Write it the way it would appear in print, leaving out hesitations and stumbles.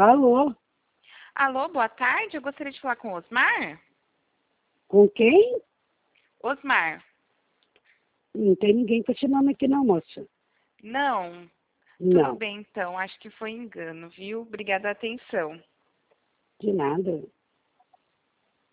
Alô? Alô, boa tarde. Eu gostaria de falar com o Osmar. Com quem? Osmar. Não tem ninguém com esse nome aqui não, moça. Não. Tudo Não, bem, então. Acho que foi engano, viu? Obrigada a atenção. de nada.